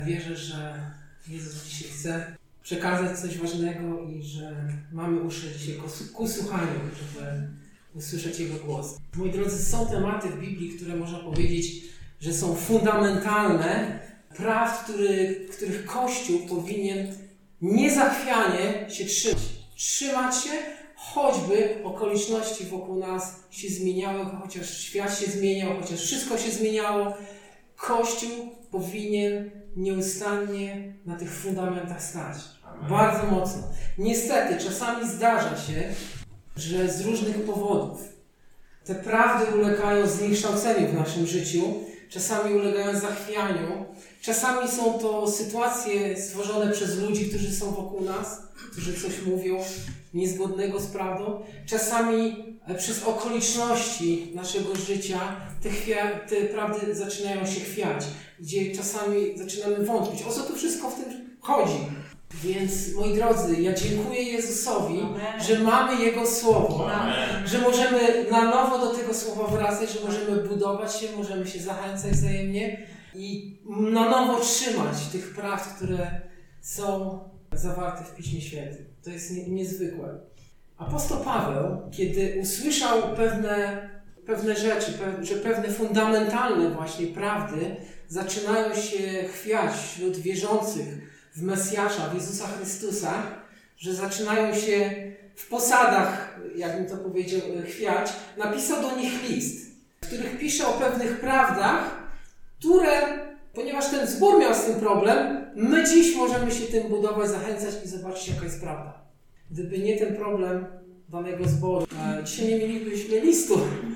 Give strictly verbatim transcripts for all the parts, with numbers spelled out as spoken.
Wierzę, że Jezus dzisiaj chce przekazać coś ważnego i że mamy uszy dzisiaj ku słuchaniu, żeby usłyszeć Jego głos. Moi drodzy, są tematy w Biblii, które można powiedzieć, że są fundamentalne, praw, który, których Kościół powinien niezachwianie się trzymać. Trzymać się, choćby okoliczności wokół nas się zmieniały, chociaż świat się zmieniał, chociaż wszystko się zmieniało. Kościół powinien nieustannie na tych fundamentach stać. Amen. Bardzo mocno. Niestety, czasami zdarza się, że z różnych powodów te prawdy ulegają zniekształceniu w naszym życiu, czasami ulegają zachwianiu, czasami są to sytuacje stworzone przez ludzi, którzy są wokół nas, którzy coś mówią niezgodnego z prawdą, czasami przez okoliczności naszego życia te, chwia- te prawdy zaczynają się chwiać, gdzie czasami zaczynamy wątpić, o co tu wszystko w tym chodzi. Więc, moi drodzy, ja dziękuję Jezusowi, Amen. Że mamy Jego Słowo, Amen. Że możemy na nowo do tego Słowa wracać, że możemy budować się, możemy się zachęcać wzajemnie i na nowo trzymać tych praw, które są zawarte w Piśmie Świętym. To jest nie, niezwykłe. Apostoł Paweł, kiedy usłyszał pewne, pewne rzeczy, pe, że pewne fundamentalne właśnie prawdy zaczynają się chwiać wśród wierzących w Mesjasza, w Jezusa Chrystusa, że zaczynają się w posadach, jakbym to powiedział, chwiać, napisał do nich list, w których pisze o pewnych prawdach, które, ponieważ ten zbór miał z tym problem, my dziś możemy się tym budować, zachęcać i zobaczyć, jaka jest prawda. Gdyby nie ten problem danego zboru, dzisiaj nie mielibyśmy listu.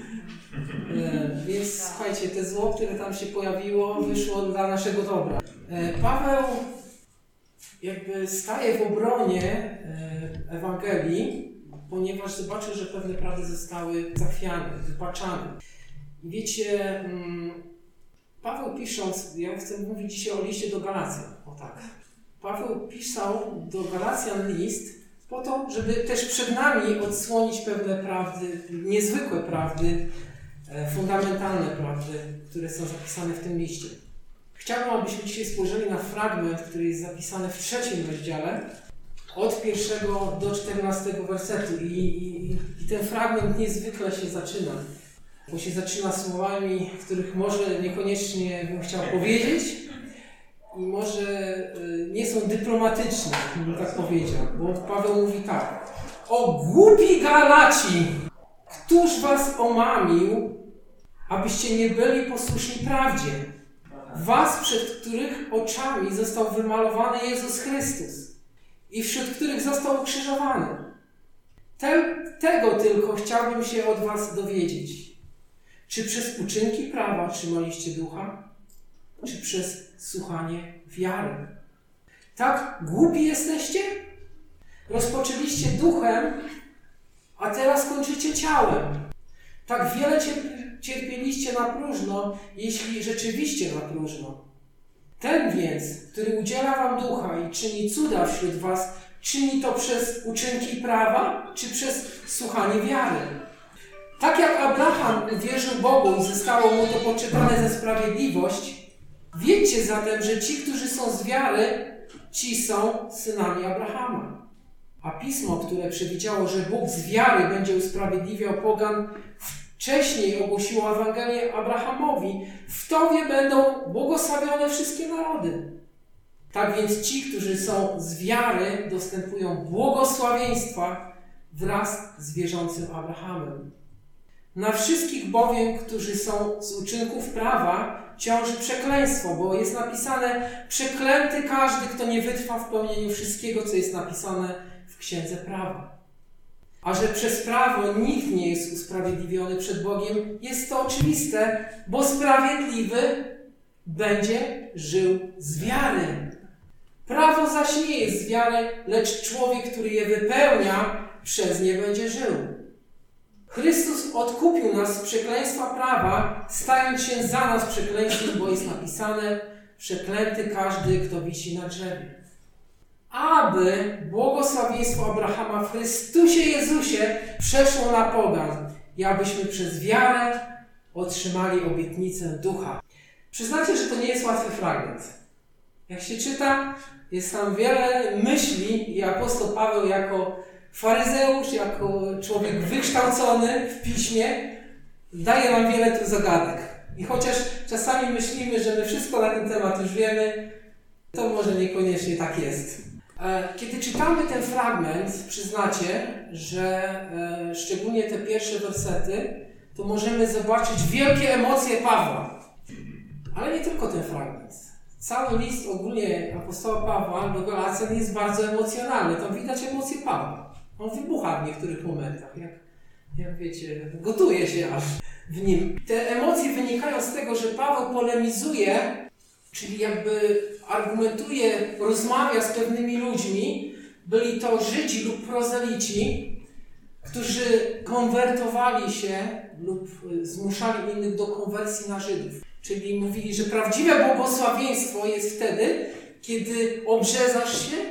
Więc słuchajcie, te zło, które tam się pojawiło, wyszło dla naszego dobra. Paweł jakby staje w obronie Ewangelii, ponieważ zobaczył, że pewne prawdy zostały zachwiane, wybaczane. I wiecie, Paweł pisząc, ja chcę mówić dzisiaj o liście do Galacjan, o tak. Paweł pisał do Galacjan list po to, żeby też przed nami odsłonić pewne prawdy, niezwykłe prawdy, fundamentalne prawdy, które są zapisane w tym liście. Chciałbym, abyśmy dzisiaj spojrzeli na fragment, który jest zapisany w trzecim rozdziale, od pierwszego do czternastego wersetu. I, i, i ten fragment niezwykle się zaczyna, bo się zaczyna słowami, których może niekoniecznie bym chciał powiedzieć i może y, nie są dyplomatyczne, bym tak powiedział, bo Paweł mówi tak: o głupi Galaci, któż was omamił, abyście nie byli posłuszni prawdzie? Was, przed których oczami został wymalowany Jezus Chrystus i wśród których został ukrzyżowany. Te, tego tylko chciałbym się od was dowiedzieć. Czy przez uczynki prawa trzymaliście ducha, czy przez słuchanie wiary? Tak głupi jesteście? Rozpoczęliście duchem, a teraz kończycie ciałem. Tak wiele cierpieliście na próżno, jeśli rzeczywiście na próżno. Ten więc, który udziela wam ducha i czyni cuda wśród was, czyni to przez uczynki prawa, czy przez słuchanie wiary? Tak jak Abraham uwierzył Bogu i zostało mu to poczytane za sprawiedliwość, wiedzcie zatem, że ci, którzy są z wiary, ci są synami Abrahama. A Pismo, które przewidziało, że Bóg z wiary będzie usprawiedliwiał pogan, wcześniej ogłosiło Ewangelię Abrahamowi: w Tobie będą błogosławione wszystkie narody. Tak więc ci, którzy są z wiary, dostępują błogosławieństwa wraz z wierzącym Abrahamem. Na wszystkich bowiem, którzy są z uczynków prawa, ciąży przekleństwo, bo jest napisane: przeklęty każdy, kto nie wytrwa w pełnieniu wszystkiego, co jest napisane w Księdze Prawa. A że przez prawo nikt nie jest usprawiedliwiony przed Bogiem, jest to oczywiste, bo sprawiedliwy będzie żył z wiary. Prawo zaś nie jest z wiary, lecz człowiek, który je wypełnia, przez nie będzie żył. Chrystus odkupił nas z przekleństwa prawa, stając się za nas przekleństwem, bo jest napisane: przeklęty każdy, kto wisi na drzewie. Aby błogosławieństwo Abrahama w Chrystusie Jezusie przeszło na pogan i abyśmy przez wiarę otrzymali obietnicę ducha. Przyznacie, że to nie jest łatwy fragment. Jak się czyta, jest tam wiele myśli i apostoł Paweł jako faryzeusz, jako człowiek wykształcony w piśmie, daje nam wiele tu zagadek. I chociaż czasami myślimy, że my wszystko na ten temat już wiemy, to może niekoniecznie tak jest. Kiedy czytamy ten fragment, przyznacie, że e, szczególnie te pierwsze wersety, to możemy zobaczyć wielkie emocje Pawła. Ale nie tylko ten fragment. Cały list ogólnie apostoła Pawła do Galacjan jest bardzo emocjonalny. Tam widać emocje Pawła. On wybucha w niektórych momentach. Jak, jak wiecie, gotuje się aż w nim. Te emocje wynikają z tego, że Paweł polemizuje, czyli jakby argumentuje, rozmawia z pewnymi ludźmi, byli to Żydzi lub prozelici, którzy konwertowali się lub zmuszali innych do konwersji na Żydów. Czyli mówili, że prawdziwe błogosławieństwo jest wtedy, kiedy obrzezasz się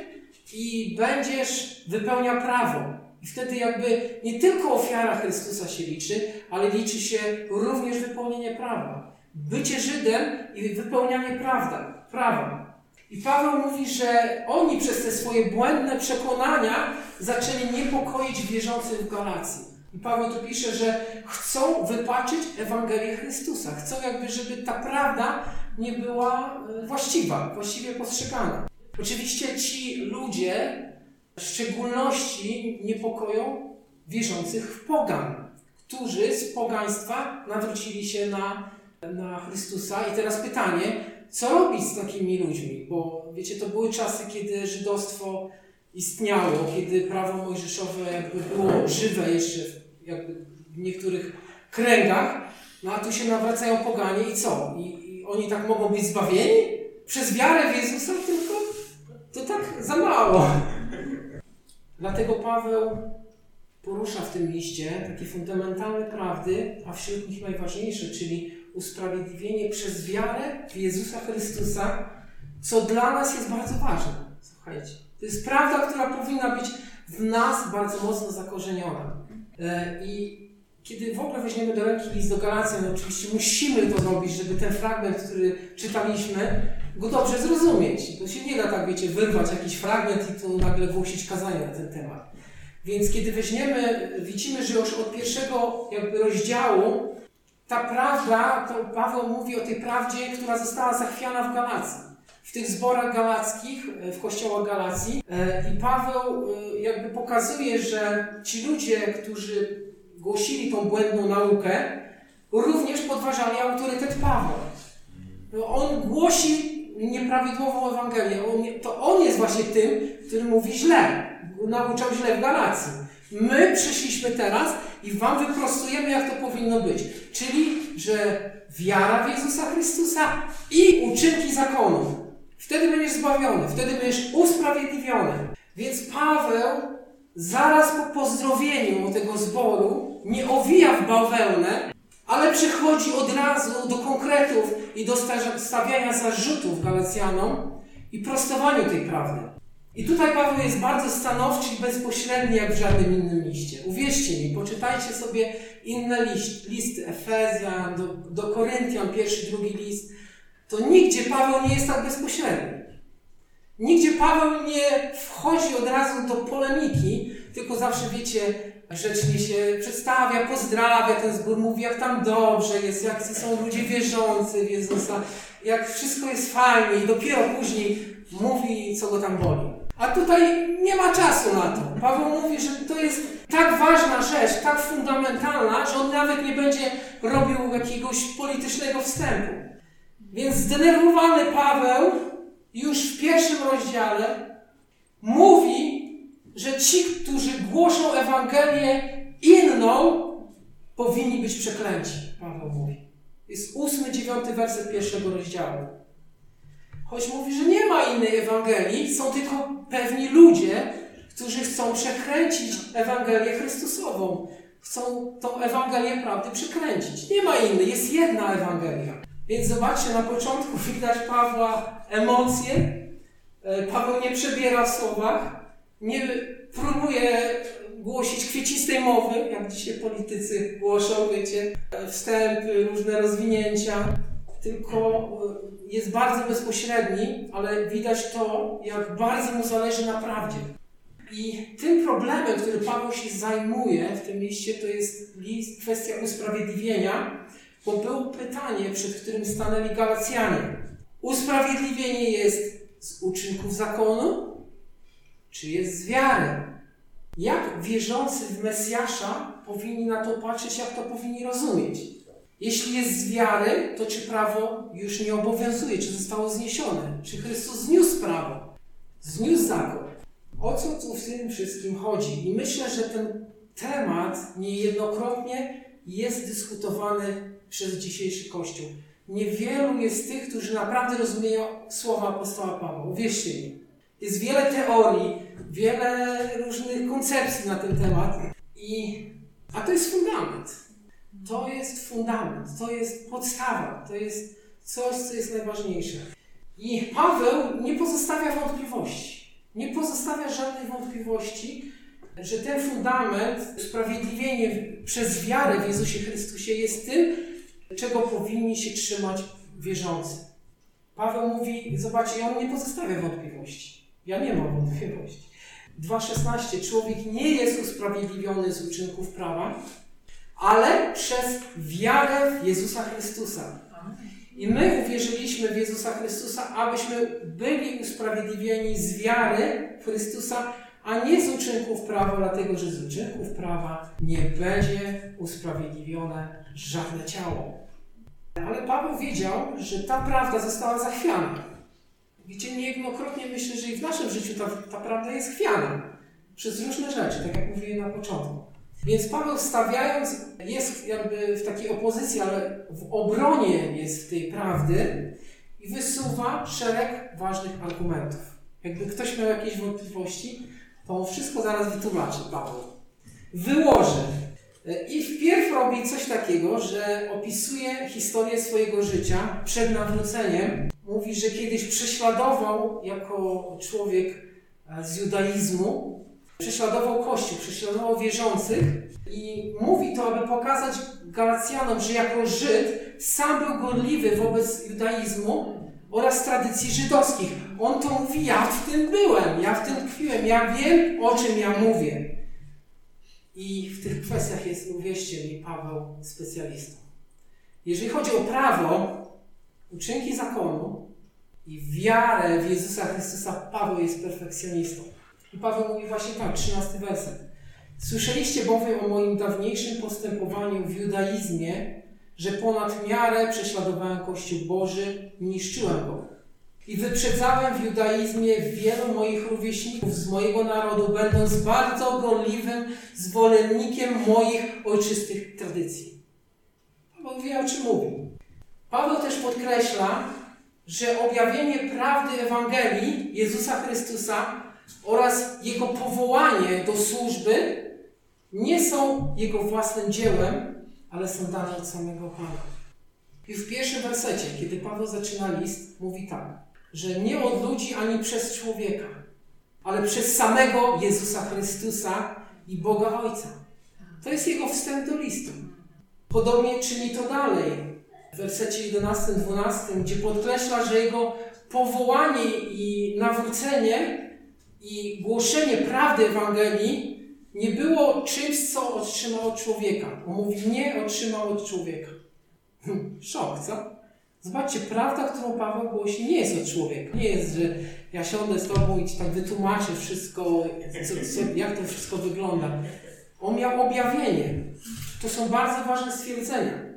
i będziesz wypełniał prawo. I wtedy jakby nie tylko ofiara Chrystusa się liczy, ale liczy się również wypełnienie prawa. Bycie Żydem i wypełnianie prawda, prawa. I Paweł mówi, że oni przez te swoje błędne przekonania zaczęli niepokoić wierzących w Galacji. I Paweł tu pisze, że chcą wypaczyć Ewangelię Chrystusa. Chcą jakby, żeby ta prawda nie była właściwa, właściwie postrzegana. Oczywiście ci ludzie w szczególności niepokoją wierzących w pogan, którzy z pogaństwa nawrócili się na, na Chrystusa. I teraz pytanie, co robić z takimi ludźmi? Bo wiecie, to były czasy, kiedy żydostwo istniało, kiedy prawo mojżeszowe jakby było żywe jeszcze jakby w niektórych kręgach, no a tu się nawracają poganie i co? I, i oni tak mogą być zbawieni? Przez wiarę w Jezusa tylko? To tak za mało. Dlatego Paweł porusza w tym liście takie fundamentalne prawdy, a wśród nich najważniejsze, czyli usprawiedliwienie przez wiarę w Jezusa Chrystusa, co dla nas jest bardzo ważne. Słuchajcie, to jest prawda, która powinna być w nas bardzo mocno zakorzeniona. I kiedy w ogóle weźmiemy do ręki list do Galacjan, no oczywiście musimy to robić, żeby ten fragment, który czytaliśmy, go dobrze zrozumieć. To się nie da tak, wiecie, wyrwać jakiś fragment i tu nagle głosić kazanie na ten temat. Więc kiedy weźmiemy, widzimy, że już od pierwszego jakby rozdziału ta prawda, to Paweł mówi o tej prawdzie, która została zachwiana w Galacji. W tych zborach galackich, w kościołach Galacji. I Paweł jakby pokazuje, że ci ludzie, którzy głosili tą błędną naukę, również podważali autorytet Pawła. On głosi nieprawidłową Ewangelię. On, to on jest właśnie tym, który mówi źle. Nauczał źle w Galacji. My przyszliśmy teraz i wam wyprostujemy, jak to powinno być. Czyli, że wiara w Jezusa Chrystusa i uczynki zakonu. Wtedy będziesz zbawiony, wtedy będziesz usprawiedliwiony. Więc Paweł zaraz po pozdrowieniu tego zboru nie owija w bawełnę, ale przechodzi od razu do konkretów i do stawiania zarzutów Galacjanom i prostowaniu tej prawdy. I tutaj Paweł jest bardzo stanowczy i bezpośredni jak w żadnym innym liście. Uwierzcie mi, poczytajcie sobie inne list, listy Efezjan, do, do Koryntian, pierwszy, drugi list. To nigdzie Paweł nie jest tak bezpośredni. Nigdzie Paweł nie wchodzi od razu do polemiki, tylko zawsze, wiecie, grzecznie się przedstawia, pozdrawia ten zbór, mówi, jak tam dobrze jest, jak są ludzie wierzący w Jezusa, jak wszystko jest fajnie i dopiero później mówi, co go tam boli. A tutaj nie ma czasu na to. Paweł mówi, że to jest tak ważna rzecz, tak fundamentalna, że on nawet nie będzie robił jakiegoś politycznego wstępu. Więc zdenerwowany Paweł już w pierwszym rozdziale mówi, że ci, którzy głoszą Ewangelię inną, powinni być przeklęci. Paweł mówi. Jest ósmy, dziewiąty werset pierwszego rozdziału. Choć mówi, że nie ma innej Ewangelii, są tylko pewni ludzie, którzy chcą przekręcić Ewangelię Chrystusową. Chcą tą Ewangelię prawdy przekręcić. Nie ma innej, jest jedna Ewangelia. Więc zobaczcie, na początku widać Pawła emocje. Paweł nie przebiera w słowach, nie próbuje głosić kwiecistej mowy, jak dzisiaj politycy głoszą, wiecie, wstępy, różne rozwinięcia. tylko jest bardzo bezpośredni, ale widać to, jak bardzo mu zależy na prawdzie. I tym problemem, który Paweł się zajmuje w tym liście, to jest list, kwestia usprawiedliwienia, bo było pytanie, przed którym stanęli Galacjanie. Usprawiedliwienie jest z uczynków zakonu, czy jest z wiary? Jak wierzący w Mesjasza powinni na to patrzeć, jak to powinni rozumieć? Jeśli jest z wiary, to czy prawo już nie obowiązuje, czy zostało zniesione? Czy Chrystus zniósł prawo? Zniósł zakon? O co tu w tym wszystkim chodzi? I myślę, że ten temat niejednokrotnie jest dyskutowany przez dzisiejszy Kościół. Niewielu jest tych, którzy naprawdę rozumieją słowa apostoła Pawła. Uwierzcie mi. Jest wiele teorii, wiele różnych koncepcji na ten temat. I, a to jest fundament. To jest fundament. To jest podstawa. To jest coś, co jest najważniejsze. I Paweł nie pozostawia wątpliwości. Nie pozostawia żadnej wątpliwości, że ten fundament, usprawiedliwienie przez wiarę w Jezusie Chrystusie jest tym, czego powinni się trzymać wierzący. Paweł mówi, zobaczcie, on nie pozostawia wątpliwości. Ja nie mam wątpliwości. dwa szesnaście. Człowiek nie jest usprawiedliwiony z uczynków prawa, ale przez wiarę w Jezusa Chrystusa. I my uwierzyliśmy w Jezusa Chrystusa, abyśmy byli usprawiedliwieni z wiary w Chrystusa, a nie z uczynków prawa, dlatego że z uczynków prawa nie będzie usprawiedliwione żadne ciało. Ale Paweł wiedział, że ta prawda została zachwiana. Wiecie, niejednokrotnie myślę, że i w naszym życiu ta, ta prawda jest chwiana przez różne rzeczy, tak jak mówiłem na początku. Więc Paweł stawiając, jest jakby w takiej opozycji, ale w obronie jest tej prawdy i wysuwa szereg ważnych argumentów. Jakby ktoś miał jakieś wątpliwości, to on wszystko zaraz wytłumaczy Paweł. Wyłoży. I wpierw robi coś takiego, że opisuje historię swojego życia przed nawróceniem. Mówi, że kiedyś prześladował jako człowiek z judaizmu, prześladował Kościół, prześladował wierzących i mówi to, aby pokazać Galacjanom, że jako Żyd sam był gorliwy wobec judaizmu oraz tradycji żydowskich. On to mówi, ja w tym byłem, ja w tym tkwiłem, ja wiem, o czym ja mówię. I w tych kwestiach jest, uwierzcie mi, Paweł specjalistą. Jeżeli chodzi o prawo, uczynki zakonu i wiarę w Jezusa Chrystusa, Paweł jest perfekcjonistą. I Paweł mówi właśnie tak, trzynasty werset. Słyszeliście bowiem o moim dawniejszym postępowaniu w judaizmie, że ponad miarę prześladowałem Kościół Boży i niszczyłem go. I wyprzedzałem w judaizmie wielu moich rówieśników z mojego narodu, będąc bardzo gorliwym zwolennikiem moich ojczystych tradycji. Paweł wie, o czym mówi. Paweł też podkreśla, że objawienie prawdy Ewangelii Jezusa Chrystusa oraz Jego powołanie do służby nie są Jego własnym dziełem, ale są dane od samego Pana. I w pierwszym wersecie, kiedy Paweł zaczyna list, mówi tak, że nie od ludzi ani przez człowieka, ale przez samego Jezusa Chrystusa i Boga Ojca. To jest jego wstęp do listu. Podobnie czyni to dalej w wersecie jedenastym dwunastym, gdzie podkreśla, że jego powołanie i nawrócenie i głoszenie prawdy Ewangelii nie było czymś, co otrzymał od człowieka. On mówi, nie otrzymał od człowieka. Szok, co? Zobaczcie, prawda, którą Paweł głosi, nie jest od człowieka. Nie jest, że ja siądę z tobą i ci tak wytłumaczę wszystko, co, co, jak to wszystko wygląda. On miał objawienie. To są bardzo ważne stwierdzenia.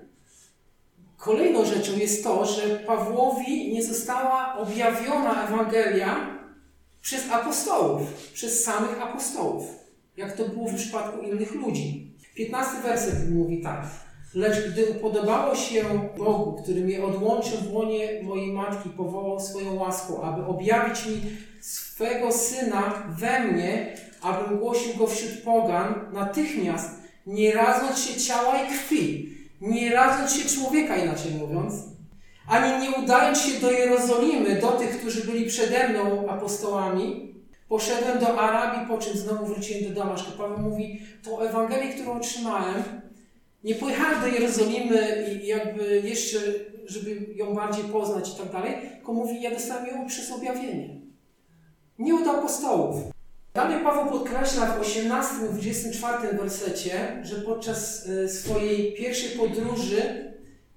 Kolejną rzeczą jest to, że Pawłowi nie została objawiona Ewangelia przez apostołów, przez samych apostołów, jak to było w przypadku innych ludzi. piętnasty werset mówi tak. Lecz gdy podobało się Bogu, który mnie odłączył w łonie mojej matki, powołał swoją łaską, aby objawić mi swego Syna we mnie, abym głosił Go wśród pogan, natychmiast, nie radząc się ciała i krwi, nie radząc się człowieka, inaczej mówiąc, ani nie udając się do Jerozolimy, do tych, którzy byli przede mną apostołami, poszedłem do Arabii, po czym znowu wróciłem do Damaszku. Paweł mówi, to Ewangelię, którą otrzymałem, nie pojechałem do Jerozolimy i jakby jeszcze żeby ją bardziej poznać i tak dalej, tylko mówi, ja dostałem ją przez objawienie. Nie od apostołów. Dalej Paweł podkreśla w osiemnastym i dwudziestym czwartym wersecie, że podczas swojej pierwszej podróży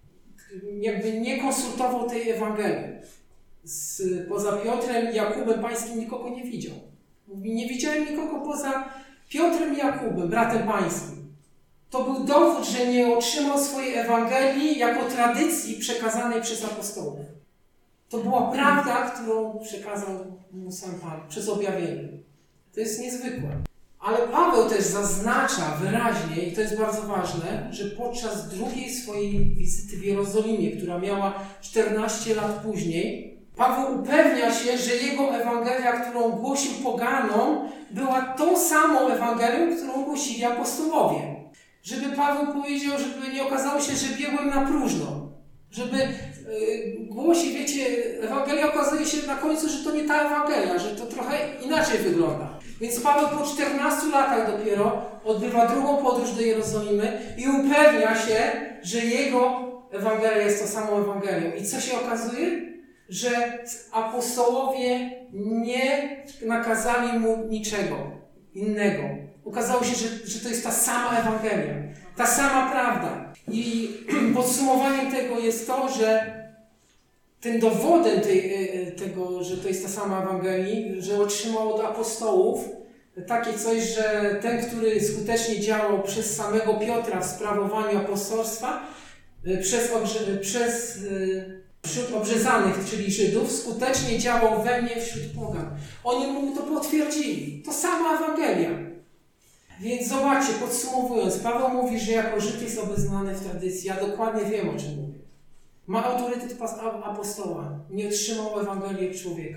jakby nie konsultował tej Ewangelii. Z, poza Piotrem i Jakubem Pańskim nikogo nie widział. Mówi, nie widziałem nikogo poza Piotrem i Jakubem, bratem Pańskim. To był dowód, że nie otrzymał swojej Ewangelii jako tradycji przekazanej przez apostołów. To była prawda, którą przekazał mu sam Pan przez objawienie. To jest niezwykłe. Ale Paweł też zaznacza wyraźnie, i to jest bardzo ważne, że podczas drugiej swojej wizyty w Jerozolimie, która miała czternaście lat później, Paweł upewnia się, że jego Ewangelia, którą głosił poganom, była tą samą Ewangelią, którą głosili apostołowie. Żeby Paweł powiedział, żeby nie okazało się, że biegłem na próżno. Żeby yy, głosi, wiecie, Ewangelia okazuje się na końcu, że to nie ta Ewangelia, że to trochę inaczej wygląda. Więc Paweł po czternastu latach dopiero odbywa drugą podróż do Jerozolimy i upewnia się, że jego Ewangelia jest tą samą Ewangelią. I co się okazuje? Że apostołowie nie nakazali mu niczego innego. Okazało się, że, że to jest ta sama Ewangelia, ta sama prawda. I podsumowaniem tego jest to, że tym dowodem tej, tego, że to jest ta sama Ewangelia, że otrzymał od apostołów takie coś, że ten, który skutecznie działał przez samego Piotra w sprawowaniu apostolstwa, przez, obrze, przez wśród obrzezanych, czyli Żydów, skutecznie działał we mnie wśród pogan. Oni mu to potwierdzili. To sama Ewangelia. Więc zobaczcie, podsumowując, Paweł mówi, że jako Żyd jest obeznany w tradycji. Ja dokładnie wiem, o czym mówię. Ma autorytet apostoła. Nie otrzymał Ewangelii od człowieka.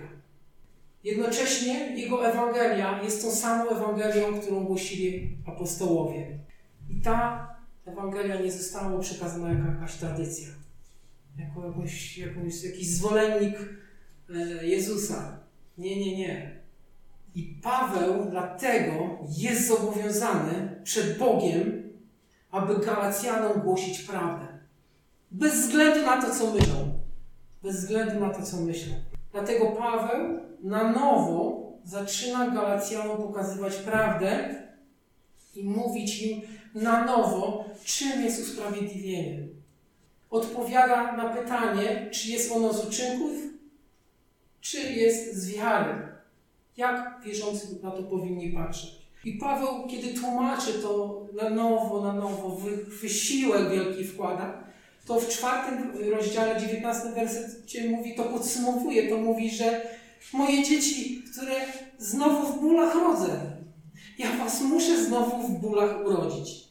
Jednocześnie jego Ewangelia jest tą samą Ewangelią, którą głosili apostołowie. I ta Ewangelia nie została przekazana jako jakaś tradycja. Jako jakąś, jakąś, jakiś zwolennik e, Jezusa. Nie, nie, nie. I Paweł dlatego jest zobowiązany przed Bogiem, aby Galacjanom głosić prawdę. Bez względu na to, co myślą. Bez względu na to, co myślą. Dlatego Paweł na nowo zaczyna Galacjanom pokazywać prawdę i mówić im na nowo, czym jest usprawiedliwienie. Odpowiada na pytanie, czy jest ono z uczynków, czy jest z wiary. Jak wierzący na to powinni patrzeć. I Paweł, kiedy tłumaczy to na nowo, na nowo, wy, wysiłek wielki wkłada, to w czwartym rozdziale, dziewiętnastym wersecie mówi, to podsumowuje, to mówi, że moje dzieci, które znowu w bólach rodzę, ja was muszę znowu w bólach urodzić.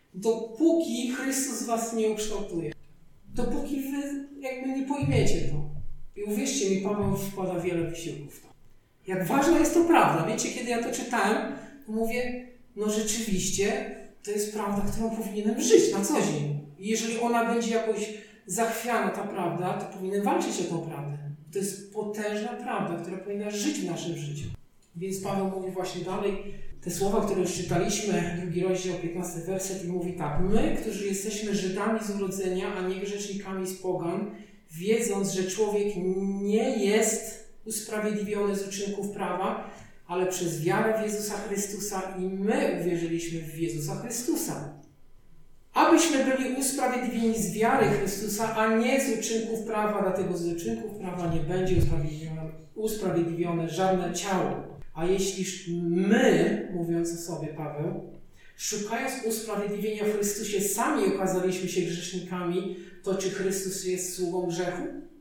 Dopóki Chrystus was nie ukształtuje. Dopóki wy jakby nie pojmiecie to. I uwierzcie mi, Paweł wkłada wiele wysiłków. Jak ważna jest to prawda. Wiecie, kiedy ja to czytałem, to mówię, no rzeczywiście, to jest prawda, którą powinienem żyć na co dzień. I jeżeli ona będzie jakoś zachwiana, ta prawda, to powinienem walczyć o tą prawdę. To jest potężna prawda, która powinna żyć w naszym życiu. Więc Paweł mówi właśnie dalej, te słowa, które już czytaliśmy, drugi rozdział, piętnasty werset, i mówi tak. My, którzy jesteśmy Żydami z urodzenia, a nie grzesznikami z pogan, wiedząc, że człowiek nie jest usprawiedliwiony z uczynków prawa, ale przez wiarę w Jezusa Chrystusa, i my uwierzyliśmy w Jezusa Chrystusa. Abyśmy byli usprawiedliwieni z wiary Chrystusa, a nie z uczynków prawa, dlatego z uczynków prawa nie będzie usprawiedliwione, usprawiedliwione żadne ciało. A jeśli my, mówiąc o sobie Paweł, szukając usprawiedliwienia w Chrystusie, sami okazaliśmy się grzesznikami, to czy Chrystus jest sługą grzechu?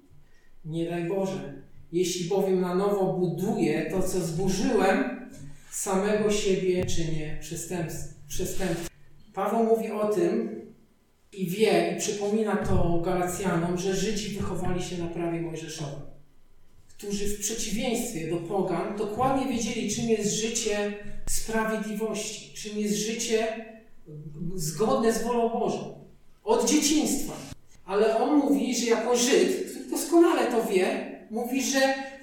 Nie daj Boże. Jeśli bowiem na nowo buduję to, co zburzyłem, samego siebie czynię przestępstwem. Paweł mówi o tym i wie, i przypomina to Galacjanom, że Żydzi wychowali się na prawie mojżeszowym, którzy w przeciwieństwie do pogan dokładnie wiedzieli, czym jest życie sprawiedliwości, czym jest życie zgodne z wolą Bożą. Od dzieciństwa. Ale on mówi, że jako Żyd, który doskonale to wie, mówi, że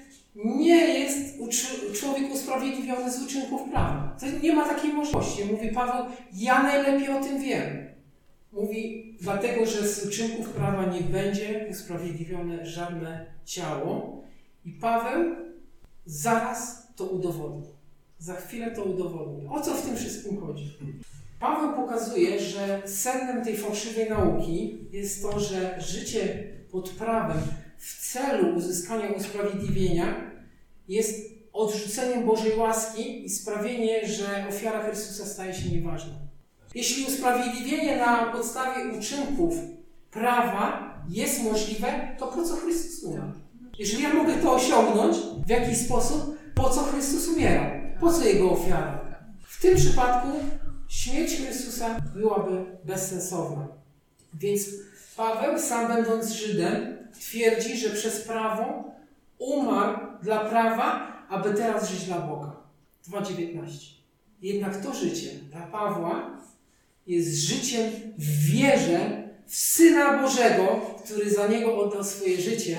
nie jest człowiek usprawiedliwiony z uczynków prawa. To nie ma takiej możliwości. Mówi Paweł, ja najlepiej o tym wiem. Mówi, dlatego, że z uczynków prawa nie będzie usprawiedliwione żadne ciało. I Paweł zaraz to udowodni. Za chwilę to udowodni. O co w tym wszystkim chodzi? Paweł pokazuje, że sednem tej fałszywej nauki jest to, że życie pod prawem w celu uzyskania usprawiedliwienia jest odrzuceniem Bożej łaski i sprawienie, że ofiara Chrystusa staje się nieważna. Jeśli usprawiedliwienie na podstawie uczynków prawa jest możliwe, to po co Chrystus umarł? Jeżeli ja mogę to osiągnąć w jakiś sposób, po co Chrystus umierał? Po co Jego ofiara? W tym przypadku śmierć Chrystusa byłaby bezsensowna. Więc Paweł, sam będąc Żydem, twierdzi, że przez prawo umarł dla prawa, aby teraz żyć dla Boga. dwa dziewiętnaście. Jednak to życie dla Pawła jest życiem w wierze w Syna Bożego, który za niego oddał swoje życie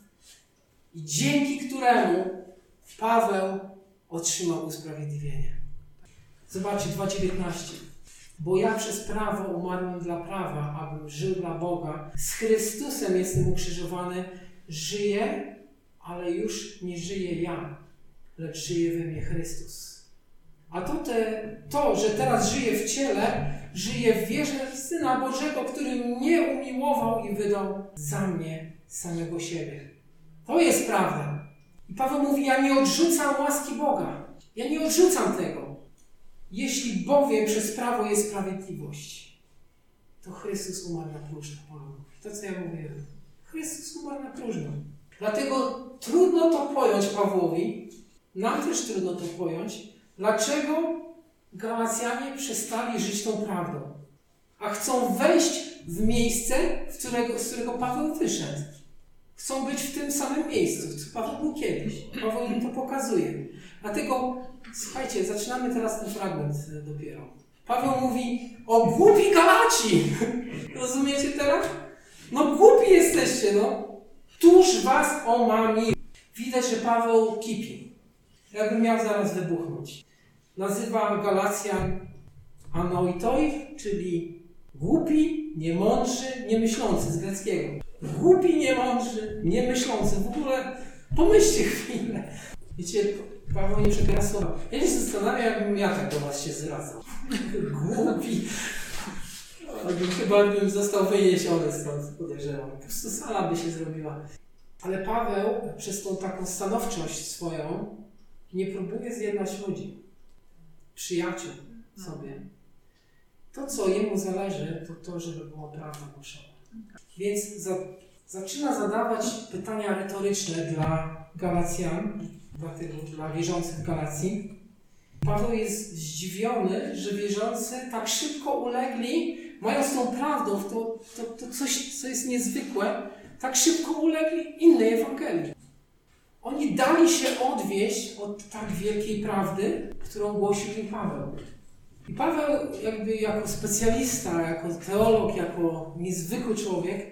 i dzięki któremu Paweł otrzymał usprawiedliwienie. Zobaczcie, dwa dziewiętnaście. Bo ja przez prawo umarłem dla prawa, abym żył dla Boga. Z Chrystusem jestem ukrzyżowany. Żyję, ale już nie żyję ja, lecz żyje we mnie Chrystus. A to, te, to, że teraz żyję w ciele, żyję w wierze w Syna Bożego, który mnie umiłował i wydał za mnie samego siebie. To jest prawda. I Paweł mówi, ja nie odrzucam łaski Boga. Ja nie odrzucam tego. Jeśli bowiem przez prawo jest sprawiedliwość, to Chrystus umarł na próżno. To, co ja mówię, Chrystus umarł na próżno. Dlatego trudno to pojąć Pawłowi, nam też trudno to pojąć, dlaczego Galacjanie przestali żyć tą prawdą, a chcą wejść w miejsce, w którego, z którego Paweł wyszedł. Chcą być w tym samym miejscu, co Paweł był kiedyś. Paweł im to pokazuje. Dlatego, słuchajcie, zaczynamy teraz ten fragment dopiero. Paweł mówi o głupi Galaci. Rozumiecie teraz? No głupi jesteście, no. Któż was omami? Widać, że Paweł kipi. Jakby miał zaraz wybuchnąć. Nazywa Galacjan anoitoi, czyli głupi, niemądrzy, niemyślący z greckiego. Głupi, niemądrzy, niemyślący. W ogóle pomyślcie chwilę. Wiecie, Paweł nie przebiera słowa. Ja się zastanawiam, jakbym ja tak do was się zwracał. Głupi. Chyba bym został wyniesiony stąd, podejrzewam. Po prostu sala by się zrobiła. Ale Paweł przez tą taką stanowczość swoją nie próbuje zjednać ludzi, przyjaciół sobie. To, co jemu zależy, to to, żeby była prawda głoszona. Więc za, zaczyna zadawać pytania retoryczne dla Galacjan, dla, tego, dla wierzących w Galacji. Paweł jest zdziwiony, że wierzący tak szybko ulegli, mając tą prawdą, to, to, to coś, co jest niezwykłe, tak szybko ulegli innej Ewangelii. Oni dali się odwieść od tak wielkiej prawdy, którą głosił im Paweł. I Paweł jakby jako specjalista, jako teolog, jako niezwykły człowiek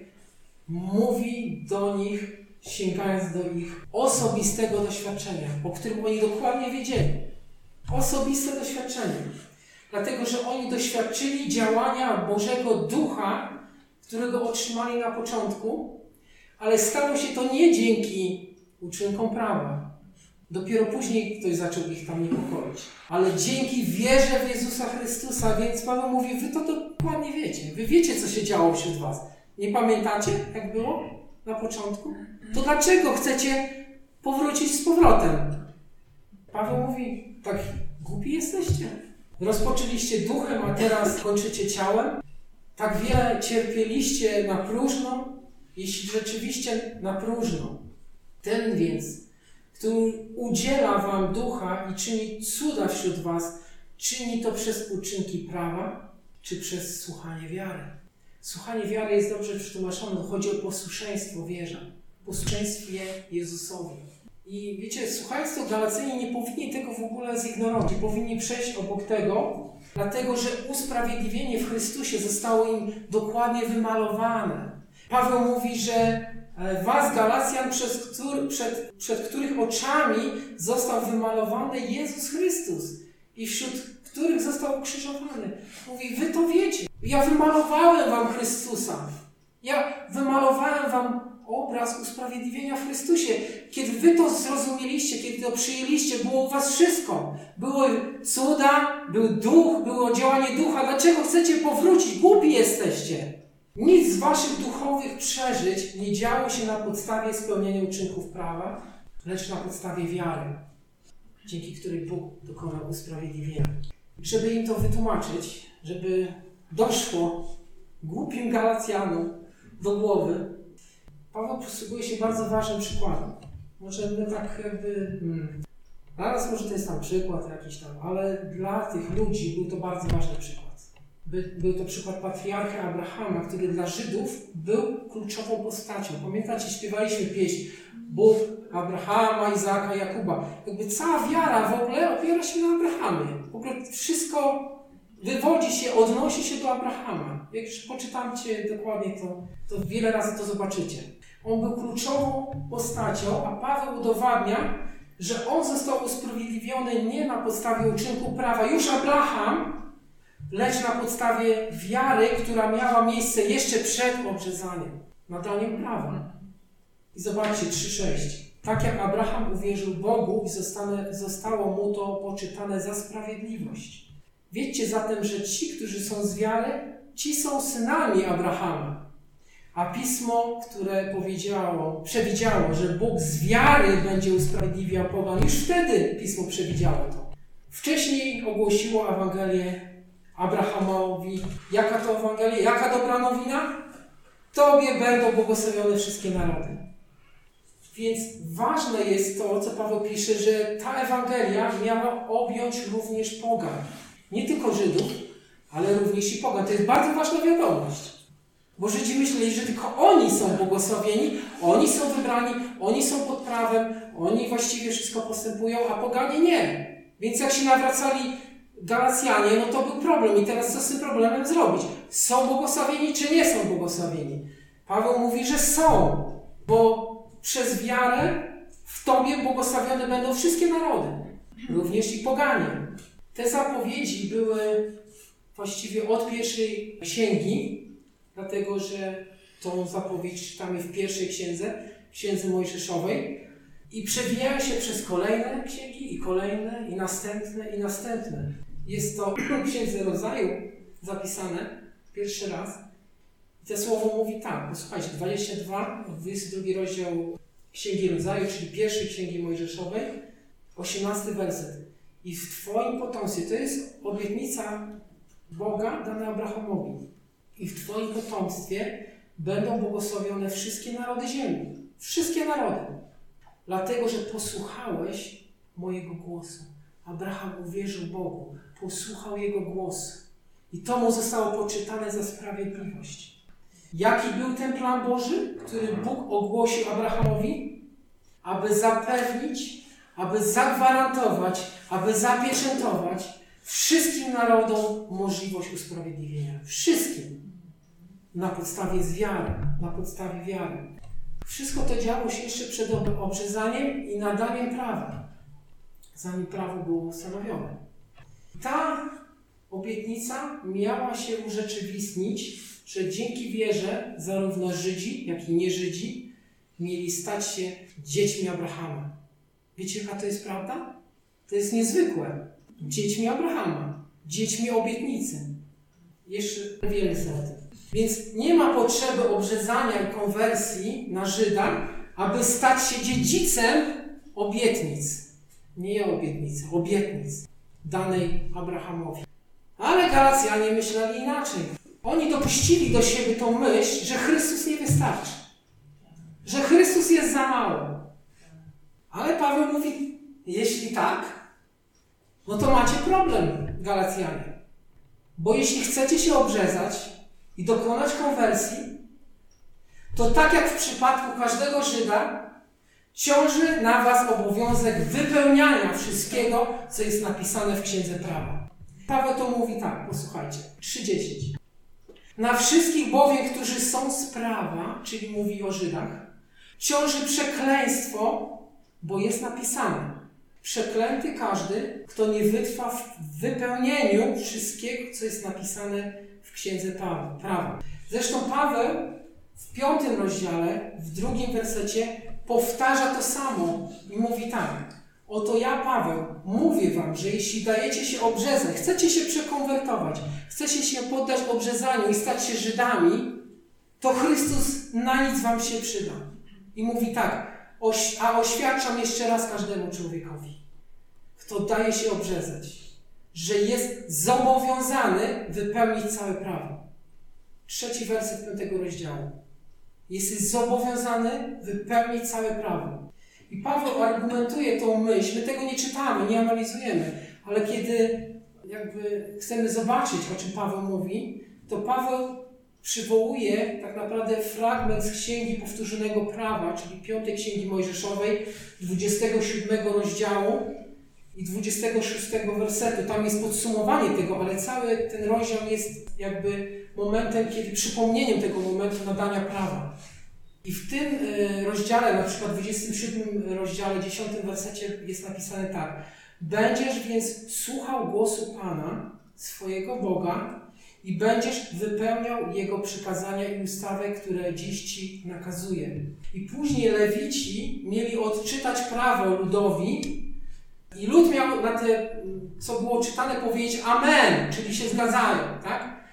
mówi do nich, sięgając do ich osobistego doświadczenia, o którym oni dokładnie wiedzieli. Osobiste doświadczenie. Dlatego, że oni doświadczyli działania Bożego Ducha, którego otrzymali na początku, ale stało się to nie dzięki uczynkom prawa. Dopiero później ktoś zaczął ich tam niepokoić. Ale dzięki wierze w Jezusa Chrystusa, więc Paweł mówi, wy to dokładnie wiecie. Wy wiecie, co się działo wśród was. Nie pamiętacie, jak było na początku? To dlaczego chcecie powrócić z powrotem? Paweł mówi, tak głupi jesteście. Rozpoczęliście duchem, a teraz kończycie ciałem. Tak wiele cierpieliście na próżno, jeśli rzeczywiście na próżno. Ten więc, który udziela wam ducha i czyni cuda wśród was, czyni to przez uczynki prawa, czy przez słuchanie wiary. Słuchanie wiary jest dobrze przetłumaczone. Chodzi o posłuszeństwo wierze. Posłuszeństwie Jezusowi. I wiecie, słuchając to, Galacyjanie nie powinni tego w ogóle zignorować. Nie powinni przejść obok tego, dlatego że usprawiedliwienie w Chrystusie zostało im dokładnie wymalowane. Paweł mówi, że was, Galacjan, przed, który, przed, przed których oczami został wymalowany Jezus Chrystus i wśród których został ukrzyżowany. Mówi, wy to wiecie. Ja wymalowałem wam Chrystusa. Ja wymalowałem wam obraz usprawiedliwienia w Chrystusie. Kiedy wy to zrozumieliście, kiedy to przyjęliście, było u was wszystko. Były cuda, był duch, było działanie ducha. Dlaczego chcecie powrócić? Głupi jesteście. Nic z waszych duchowych przeżyć nie działo się na podstawie spełnienia uczynków prawa, lecz na podstawie wiary, dzięki której Bóg dokonał usprawiedliwienia. Żeby im to wytłumaczyć, żeby doszło głupim Galacjanom do głowy, Paweł posługuje się bardzo ważnym przykładem. Może my tak jakby... Hmm, dla nas może to jest tam przykład jakiś tam, ale dla tych ludzi był to bardzo ważny przykład. By, był to przykład patriarchy Abrahama, który dla Żydów był kluczową postacią. Pamiętacie, śpiewaliśmy pieśń Bóg Abrahama, Izaaka, Jakuba. Jakby cała wiara w ogóle opiera się na Abrahamie. W ogóle wszystko wywodzi się, odnosi się do Abrahama. Jak już poczytamcie dokładnie to, to wiele razy to zobaczycie. On był kluczową postacią, a Paweł udowadnia, że on został usprawiedliwiony nie na podstawie uczynku prawa. Już Abraham, lecz na podstawie wiary, która miała miejsce jeszcze przed obrzezaniem, nadaniem prawa. I zobaczcie, trzy sześć. Tak jak Abraham uwierzył Bogu i zostane, zostało mu to poczytane za sprawiedliwość. Wiedzcie zatem, że ci, którzy są z wiary, ci są synami Abrahama. A Pismo, które powiedziało, przewidziało, że Bóg z wiary będzie usprawiedliwiał pogan, już wtedy Pismo przewidziało to. Wcześniej ogłosiło Ewangelię Abrahamowi. Jaka to Ewangelia? Jaka dobra nowina? Tobie będą błogosławione wszystkie narody. Więc ważne jest to, co Paweł pisze, że ta Ewangelia miała objąć również pogan. Nie tylko Żydów, ale również i pogan. To jest bardzo ważna wiadomość. Bo Żydzi myśleli, że tylko oni są błogosławieni, oni są wybrani, oni są pod prawem, oni właściwie wszystko postępują, a poganie nie. Więc jak się nawracali Galacjanie, no to był problem. I teraz co z tym problemem zrobić? Są błogosławieni, czy nie są błogosławieni? Paweł mówi, że są, bo przez wiarę w Tobie błogosławione będą wszystkie narody, również i poganie. Te zapowiedzi były właściwie od pierwszej księgi, dlatego że tą zapowiedź czytamy w pierwszej księdze, księdze Mojżeszowej, i przewijają się przez kolejne księgi, i kolejne, i następne, i następne. Jest to w Księdze Rodzaju zapisane pierwszy raz. I to słowo mówi tak, posłuchajcie, dwadzieścia dwa, dwudziesty drugi rozdział Księgi Rodzaju, czyli pierwszej Księgi Mojżeszowej, osiemnasty werset. I w Twoim potomstwie, to jest obietnica Boga dana Abrahamowi. I w Twoim potomstwie będą błogosławione wszystkie narody ziemi. Wszystkie narody. Dlatego, że posłuchałeś mojego głosu. Abraham uwierzył Bogu, posłuchał Jego głosu. I to mu zostało poczytane za sprawiedliwość. Jaki był ten plan Boży, który Bóg ogłosił Abrahamowi? Aby zapewnić, aby zagwarantować, aby zapieczętować wszystkim narodom możliwość usprawiedliwienia. Wszystkim. Na podstawie wiary. Na podstawie wiary. Wszystko to działo się jeszcze przed obrzezaniem i nadaniem prawa, zanim prawo było ustanowione. Ta obietnica miała się urzeczywistnić, że dzięki wierze zarówno Żydzi, jak i nie-Żydzi mieli stać się dziećmi Abrahama. Wiecie, jaka to jest prawda? To jest niezwykłe. Dziećmi Abrahama, dziećmi obietnicy. Jeszcze wiele jest o tym. Więc nie ma potrzeby obrzezania i konwersji na Żyda, aby stać się dziedzicem obietnic. Nie obietnicy, obietnic danej Abrahamowi. Ale Galacjanie myśleli inaczej. Oni dopuścili do siebie tą myśl, że Chrystus nie wystarczy. Że Chrystus jest za mało. Ale Paweł mówi, jeśli tak, no to macie problem, Galacjanie. Bo jeśli chcecie się obrzezać i dokonać konwersji, to tak jak w przypadku każdego Żyda, ciąży na was obowiązek wypełniania wszystkiego, co jest napisane w Księdze Prawa. Paweł to mówi tak, posłuchajcie, trzy dziesięć. Na wszystkich bowiem, którzy są z prawa, czyli mówi o Żydach, ciąży przekleństwo, bo jest napisane: przeklęty każdy, kto nie wytrwa w wypełnieniu wszystkiego, co jest napisane w w Księdze Prawa. Zresztą Paweł w piątym rozdziale, w drugim wersecie powtarza to samo i mówi tak. Oto ja, Paweł, mówię wam, że jeśli dajecie się obrzezać, chcecie się przekonwertować, chcecie się poddać obrzezaniu i stać się Żydami, to Chrystus na nic wam się przyda. I mówi tak, oś, a oświadczam jeszcze raz każdemu człowiekowi, kto daje się obrzezać, że jest zobowiązany wypełnić całe prawo. Trzeci werset piątego rozdziału. Jesteś zobowiązany wypełnić całe prawo. I Paweł argumentuje tą myśl, my tego nie czytamy, nie analizujemy, ale kiedy jakby chcemy zobaczyć, o czym Paweł mówi, to Paweł przywołuje tak naprawdę fragment z Księgi Powtórzonego Prawa, czyli piątej Księgi Mojżeszowej, dwudziestego siódmego rozdziału i dwudziestego szóstego wersetu. Tam jest podsumowanie tego, ale cały ten rozdział jest jakby momentem, kiedy przypomnieniem tego momentu nadania prawa. I w tym rozdziale, na przykład w dwudziestym siódmym rozdziale, dziesiątym wersecie jest napisane tak. Będziesz więc słuchał głosu Pana, swojego Boga, i będziesz wypełniał Jego przykazania i ustawy, które dziś Ci nakazuje. I później Lewici mieli odczytać prawo ludowi i lud miał na te, co było czytane, powiedzieć amen, czyli się zgadzają, tak?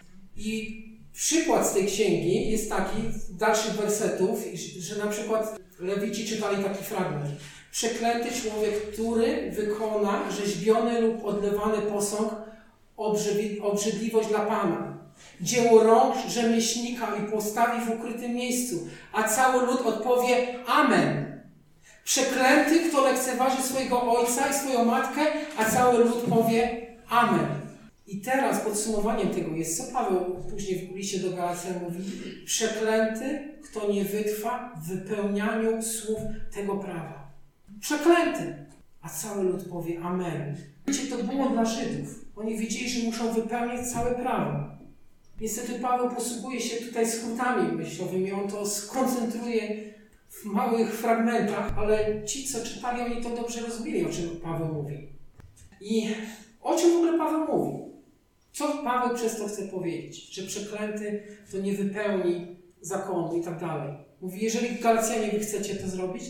I przykład z tej księgi jest taki, z dalszych wersetów, że na przykład Lewici czytali taki fragment. Przeklęty człowiek, który wykona rzeźbiony lub odlewany posąg, obrzydliwość dla Pana. Dzieło rąk rzemieślnika i postawi w ukrytym miejscu, a cały lud odpowie amen. Przeklęty, kto lekceważy swojego ojca i swoją matkę, a cały lud powie amen. I teraz podsumowaniem tego jest, co Paweł później w liście do Galacjan mówi. Przeklęty, kto nie wytrwa w wypełnianiu słów tego prawa. Przeklęty, a cały lud powie amen. Wiecie, to było dla Żydów. Oni wiedzieli, że muszą wypełniać całe prawo. Niestety Paweł posługuje się tutaj skrótami myślowymi. On to skoncentruje w małych fragmentach, ale ci, co czytali, oni to dobrze rozumieli, o czym Paweł mówi. I o czym w ogóle Paweł mówi? Co Paweł przez to chce powiedzieć? Że przeklęty to nie wypełni zakonu i tak dalej. Mówi, jeżeli Galacjanie wy chcecie to zrobić,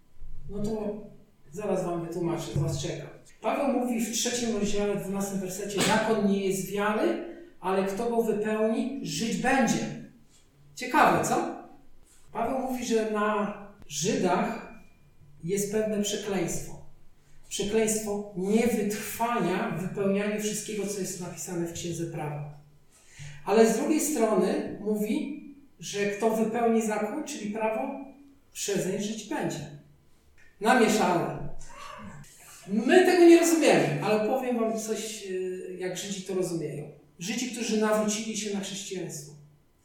no to zaraz wam wytłumaczę, co was czeka. Paweł mówi w trzecim rozdziale, dwunastym wersecie, zakon nie jest wiary, ale kto go wypełni, żyć będzie. Ciekawe, co? Paweł mówi, że na Żydach jest pewne przekleństwo. Przekleństwo niewytrwania w wypełnianiu wszystkiego, co jest napisane w Księdze Prawa. Ale z drugiej strony mówi, że kto wypełni zakon, czyli prawo, przezeń żyć będzie. Namieszane. My tego nie rozumiemy, ale powiem wam coś, jak Żydzi to rozumieją. Żydzi, którzy nawrócili się na chrześcijaństwo.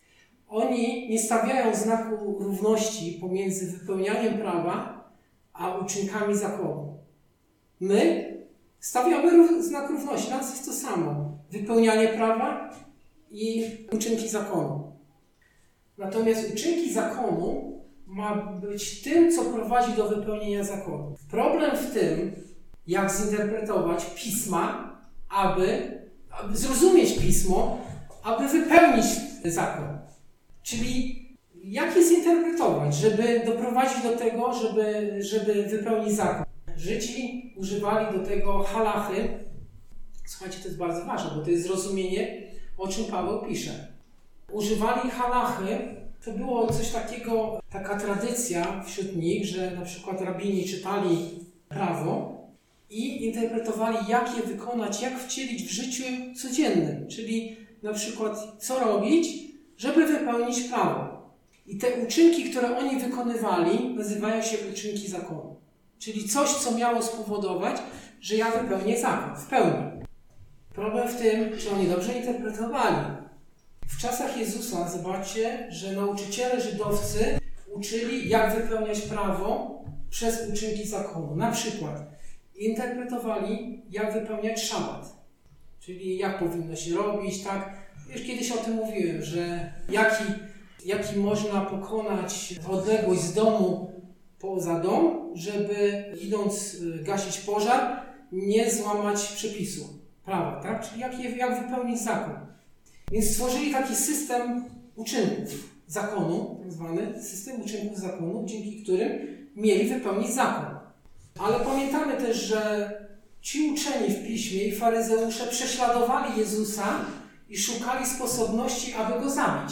Oni nie stawiają znaku równości pomiędzy wypełnianiem prawa, a uczynkami zakonu. My stawiamy znak równości. Dla nas jest to samo. Wypełnianie prawa i uczynki zakonu. Natomiast uczynki zakonu ma być tym, co prowadzi do wypełnienia zakonu. Problem w tym, jak zinterpretować pisma, aby, aby zrozumieć pismo, aby wypełnić zakon. Czyli jak je zinterpretować, żeby doprowadzić do tego, żeby, żeby wypełnić zakon. Żydzi używali do tego halachy. Słuchajcie, to jest bardzo ważne, bo to jest zrozumienie, o czym Paweł pisze. Używali halachy, to było coś takiego, taka tradycja wśród nich, że na przykład rabini czytali prawo i interpretowali, jak je wykonać, jak wcielić w życiu codziennym. Czyli na przykład, co robić, żeby wypełnić prawo. I te uczynki, które oni wykonywali, nazywają się uczynki zakonu. Czyli coś, co miało spowodować, że ja wypełnię zakon w pełni. Problem w tym, że oni dobrze interpretowali. W czasach Jezusa zobaczcie, że nauczyciele żydowscy uczyli, jak wypełniać prawo przez uczynki zakonu. Na przykład interpretowali, jak wypełniać szabat. Czyli jak powinno się robić, tak? Już kiedyś o tym mówiłem, że jaki, jaki można pokonać odległość z domu poza dom, żeby idąc gasić pożar, nie złamać przepisu prawa, tak? Czyli jak, jak wypełnić zakon. Więc stworzyli taki system uczynków zakonu, tak zwany system uczynków zakonu, dzięki którym mieli wypełnić zakon. Ale pamiętamy też, że ci uczeni w Piśmie i faryzeusze prześladowali Jezusa i szukali sposobności, aby Go zabić.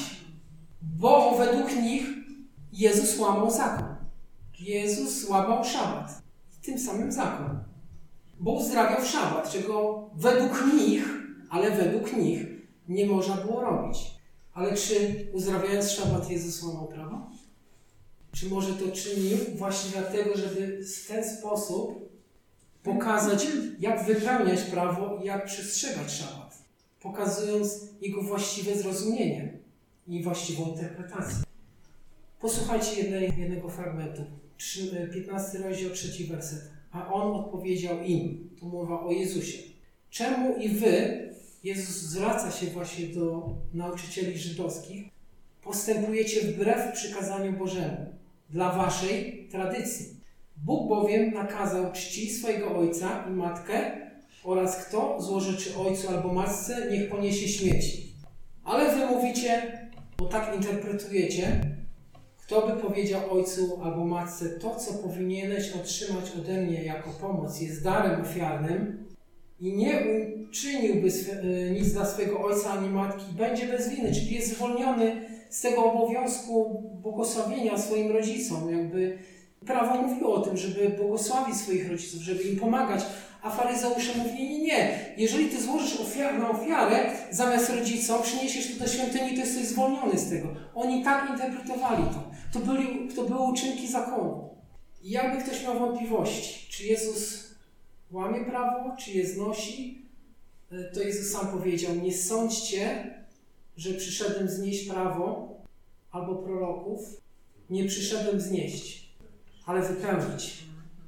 Bo według nich Jezus łamał zakon. Jezus łamał szabat. Tym samym zakon. Bo uzdrawiał w szabat, czego według nich, ale według nich nie można było robić. Ale czy uzdrawiając szabat Jezus łamał prawo? Czy może to czynił właśnie dlatego, żeby w ten sposób pokazać, jak wypełniać prawo i jak przestrzegać szabat, pokazując jego właściwe zrozumienie i właściwą interpretację. Posłuchajcie jednej, jednego fragmentu, piętnasty rozdział, trzeci werset. A on odpowiedział im, tu mowa o Jezusie. Czemu i wy, Jezus zwraca się właśnie do nauczycieli żydowskich, postępujecie wbrew przykazaniu Bożemu, dla waszej tradycji. Bóg bowiem nakazał czci swojego ojca i matkę oraz kto złożyczy ojcu albo matce, niech poniesie śmieci. Ale wy mówicie, bo tak interpretujecie, kto by powiedział ojcu albo matce, to co powinieneś otrzymać ode mnie jako pomoc jest darem ofiarnym i nie uczyniłby swe, nic dla swego ojca ani matki, będzie bez winy, czyli jest zwolniony z tego obowiązku błogosławienia swoim rodzicom. Jakby prawo mówiło o tym, żeby błogosławić swoich rodziców, żeby im pomagać, a faryzeusze mówili, nie, nie, jeżeli ty złożysz ofiar, na ofiarę zamiast rodzicom, przyniesiesz to do świątyni, to jesteś zwolniony z tego. Oni tak interpretowali to. To, byli, to były uczynki zakonu. I jakby ktoś miał wątpliwości, czy Jezus łamie prawo, czy je znosi, to Jezus sam powiedział, nie sądźcie, że przyszedłem znieść prawo albo proroków. Nie przyszedłem znieść, ale wypełnić.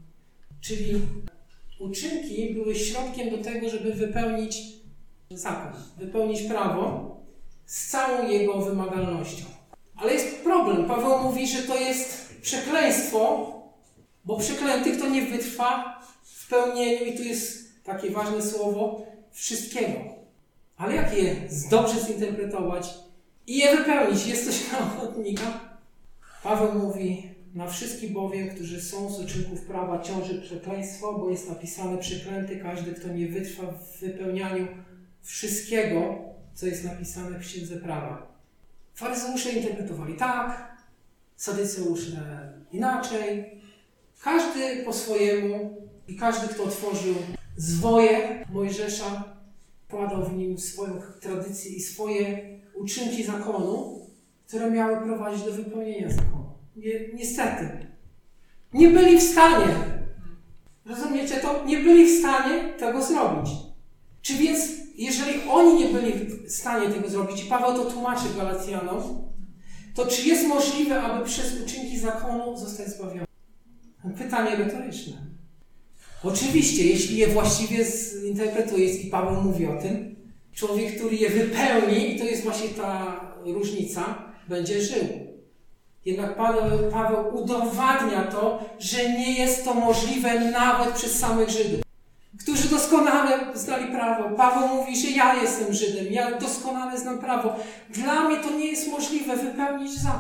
Czyli uczynki były środkiem do tego, żeby wypełnić zakon, wypełnić prawo z całą jego wymagalnością. Ale jest problem. Paweł mówi, że to jest przekleństwo, bo przeklęty, kto nie wytrwa w pełnieniu, i tu jest takie ważne słowo, wszystkiego. Ale jak je dobrze zinterpretować i je wypełnić? Jest coś na ochotnika? Paweł mówi, na wszystkich bowiem, którzy są z uczynków prawa, ciąży przekleństwo, bo jest napisane, przeklęty każdy, kto nie wytrwa w wypełnianiu wszystkiego, co jest napisane w Księdze Prawa. Faryzeusze interpretowali tak, sadyceusze inaczej. Każdy po swojemu i każdy, kto otworzył zwoje Mojżesza, wkładał w nim swoją tradycję i swoje uczynki zakonu, które miały prowadzić do wypełnienia zakonu. Niestety. Nie byli w stanie. Rozumiecie to? Nie byli w stanie tego zrobić. Czy więc, jeżeli oni nie byli w stanie tego zrobić, i Paweł to tłumaczy Galacjanom, to czy jest możliwe, aby przez uczynki zakonu zostać zbawiony? Pytanie retoryczne. Oczywiście, jeśli je właściwie zinterpretuje, i Paweł mówi o tym, człowiek, który je wypełni, i to jest właśnie ta różnica, będzie żył. Jednak Paweł, Paweł udowadnia to, że nie jest to możliwe nawet przez samych Żydów, którzy doskonale znali prawo. Paweł mówi, że ja jestem Żydem, ja doskonale znam prawo. Dla mnie to nie jest możliwe wypełnić zakon.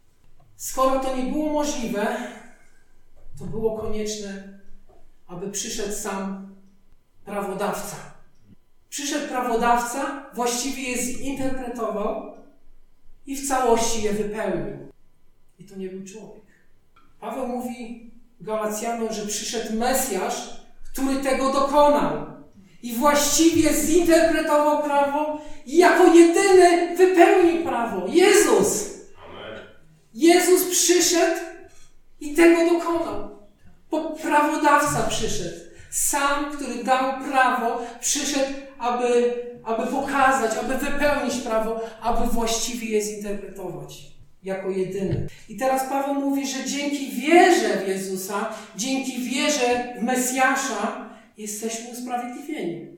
Skoro to nie było możliwe, to było konieczne, aby przyszedł sam prawodawca. Przyszedł prawodawca, właściwie je zinterpretował i w całości je wypełnił. I to nie był człowiek. Paweł mówi Galacjanom, że przyszedł Mesjasz, który tego dokonał. I właściwie zinterpretował prawo i jako jedyny wypełnił prawo. Jezus! Amen. Jezus przyszedł i tego dokonał. Bo prawodawca przyszedł. Sam, który dał prawo, przyszedł, aby, aby pokazać, aby wypełnić prawo, aby właściwie je zinterpretować. Jako jedyny. I teraz Paweł mówi, że dzięki wierze w Jezusa, dzięki wierze w Mesjasza jesteśmy usprawiedliwieni.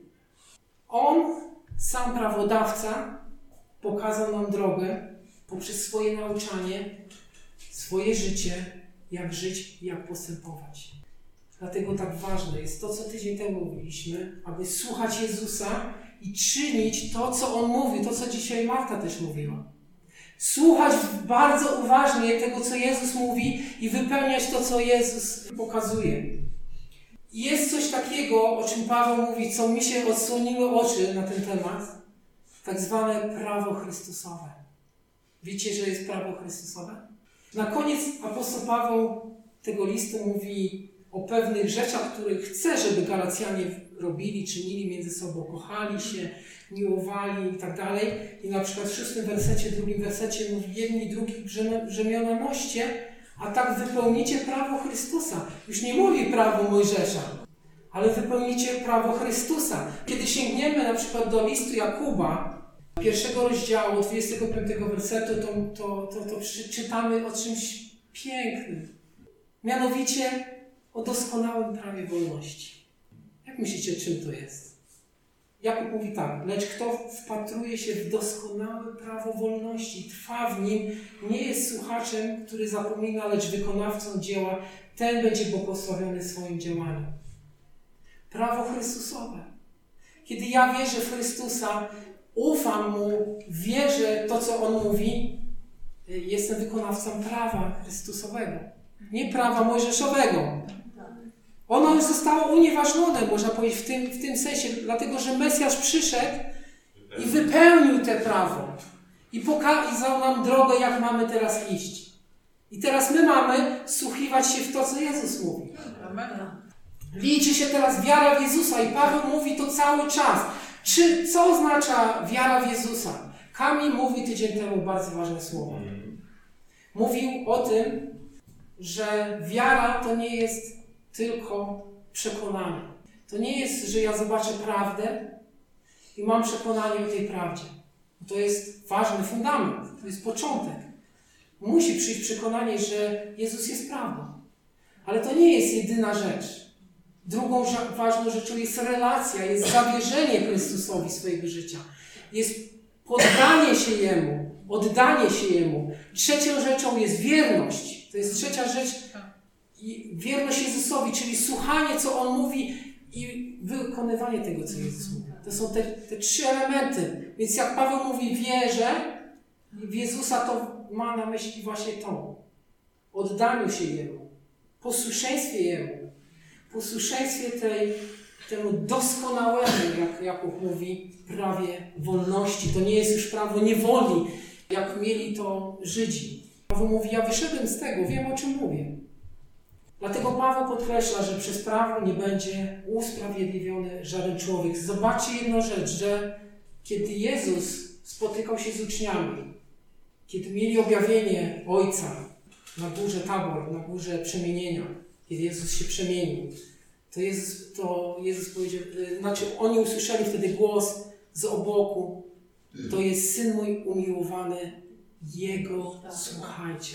On, sam prawodawca, pokazał nam drogę poprzez swoje nauczanie, swoje życie, jak żyć i jak postępować. Dlatego tak ważne jest to, co tydzień temu mówiliśmy, aby słuchać Jezusa i czynić to, co On mówi, to, co dzisiaj Marta też mówiła. Słuchać bardzo uważnie tego, co Jezus mówi i wypełniać to, co Jezus pokazuje. I jest coś takiego, o czym Paweł mówi, co mi się odsłoniły oczy na ten temat, tak zwane prawo Chrystusowe. Wiecie, że jest prawo Chrystusowe? Na koniec apostoł Paweł tego listu mówi o pewnych rzeczach, których chce, żeby Galacjanie robili, czynili między sobą, kochali się, miłowali i tak dalej. I na przykład w szóstym wersecie, drugim wersecie mówi: jedni drugich brzemiona noście, a tak wypełnicie prawo Chrystusa. Już nie mówi prawo Mojżesza, ale wypełnicie prawo Chrystusa. Kiedy sięgniemy na przykład do listu Jakuba, pierwszego rozdziału, dwudziestego piątego wersetu, to, to, to, to czytamy o czymś pięknym. Mianowicie o doskonałym prawie wolności. Jak myślicie, czym to jest? Jakub mówi tak: lecz kto wpatruje się w doskonałe prawo wolności, trwa w nim, nie jest słuchaczem, który zapomina, lecz wykonawcą dzieła, ten będzie błogosławiony w swoim działaniu. Prawo Chrystusowe. Kiedy ja wierzę w Chrystusa, ufam Mu, wierzę to, co On mówi, jestem wykonawcą prawa Chrystusowego, nie prawa mojżeszowego. Ono już zostało unieważnione, można powiedzieć, w tym, w tym sensie, dlatego że Mesjasz przyszedł i wypełnił te prawo i pokazał nam drogę, jak mamy teraz iść. I teraz my mamy wsłuchiwać się w to, co Jezus mówi. Liczy się teraz wiara w Jezusa i Paweł mówi to cały czas. Czy, co oznacza wiara w Jezusa? Kamil mówi tydzień temu bardzo ważne słowa. Mówił o tym, że wiara to nie jest tylko przekonanie. To nie jest, że ja zobaczę prawdę i mam przekonanie o tej prawdzie. To jest ważny fundament, to jest początek. Musi przyjść przekonanie, że Jezus jest prawdą. Ale to nie jest jedyna rzecz. Drugą ważną rzeczą jest relacja, jest zawierzenie Chrystusowi swojego życia. Jest poddanie się Jemu, oddanie się Jemu. Trzecią rzeczą jest wierność. To jest trzecia rzecz. I wierność Jezusowi, czyli słuchanie, co On mówi i wykonywanie tego, co Jezus mówi. To są te, te trzy elementy. Więc jak Paweł mówi wierzę w Jezusa, to ma na myśli właśnie to. Oddaniu się Jemu, posłuszeństwie Jemu, posłuszeństwie tej, temu doskonałemu, jak Jakub mówi, prawie wolności. To nie jest już prawo niewoli, jak mieli to Żydzi. Paweł mówi: ja wyszedłem z tego, wiem, o czym mówię. Dlatego Paweł podkreśla, że przez prawo nie będzie usprawiedliwiony żaden człowiek. Zobaczcie jedną rzecz, że kiedy Jezus spotykał się z uczniami, kiedy mieli objawienie Ojca na górze Tabor, na górze przemienienia, kiedy Jezus się przemienił, to Jezus, to Jezus powiedział, znaczy oni usłyszeli wtedy głos z oboku: to jest Syn mój umiłowany, Jego słuchajcie.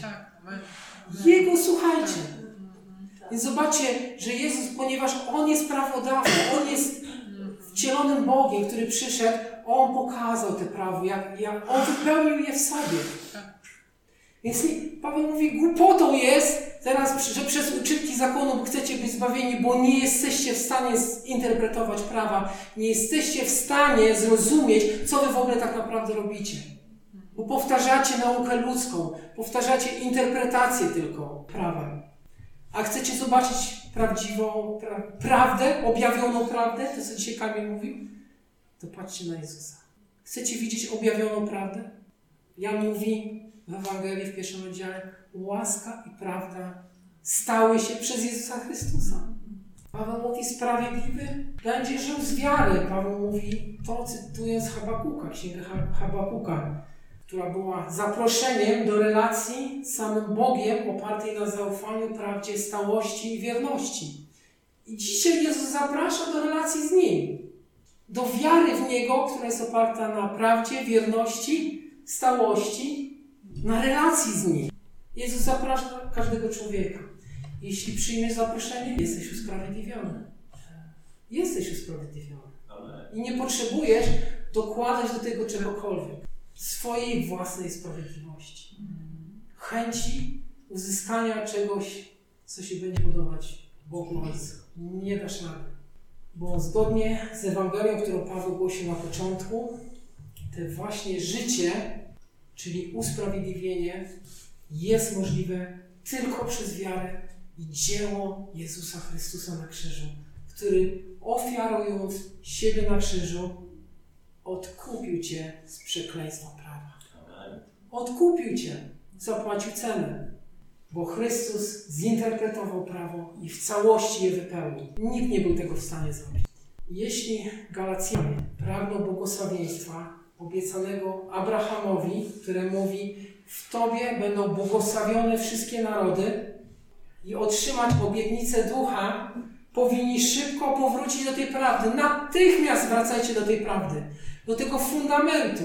Jego słuchajcie. Więc zobaczcie, że Jezus, ponieważ On jest prawodawcą, On jest wcielonym Bogiem, który przyszedł, On pokazał te prawo, jak, jak On wypełnił je w sobie. Więc Paweł mówi, głupotą jest teraz, że przez uczynki zakonu chcecie być zbawieni, bo nie jesteście w stanie zinterpretować prawa, nie jesteście w stanie zrozumieć, co wy w ogóle tak naprawdę robicie. Bo powtarzacie naukę ludzką, powtarzacie interpretację tylko prawa. A chcecie zobaczyć prawdziwą pra- prawdę, objawioną prawdę, to co dzisiaj Kamil mówił? To patrzcie na Jezusa. Chcecie widzieć objawioną prawdę? Jan mówi w Ewangelii w pierwszym rozdziale: łaska i prawda stały się przez Jezusa Chrystusa. Paweł mówi: sprawiedliwy będzie żył z wiary. Paweł mówi to, cytując Habakuka, księgę Habakuka, która była zaproszeniem do relacji z samym Bogiem opartej na zaufaniu, prawdzie, stałości i wierności. I dzisiaj Jezus zaprasza do relacji z Nim. Do wiary w Niego, która jest oparta na prawdzie, wierności, stałości, na relacji z Nim. Jezus zaprasza każdego człowieka. Jeśli przyjmiesz zaproszenie, jesteś usprawiedliwiony. Jesteś usprawiedliwiony. I nie potrzebujesz dokładać do tego czegokolwiek. Swojej własnej sprawiedliwości. Chęci uzyskania czegoś, co się będzie podobać Bogu Ojcu. Nie dasz rady. Bo zgodnie z Ewangelią, którą Paweł głosił na początku, to właśnie życie, czyli usprawiedliwienie, jest możliwe tylko przez wiarę i dzieło Jezusa Chrystusa na krzyżu, który ofiarując siebie na krzyżu, odkupił Cię z przekleństwa prawa. Odkupił Cię, zapłacił cenę, bo Chrystus zinterpretował prawo i w całości je wypełnił. Nikt nie był tego w stanie zrobić. Jeśli Galacjanie pragną błogosławieństwa obiecanego Abrahamowi, które mówi: w Tobie będą błogosławione wszystkie narody, i otrzymać obietnicę Ducha, powinni szybko powrócić do tej prawdy. Natychmiast wracajcie do tej prawdy, do tego fundamentu.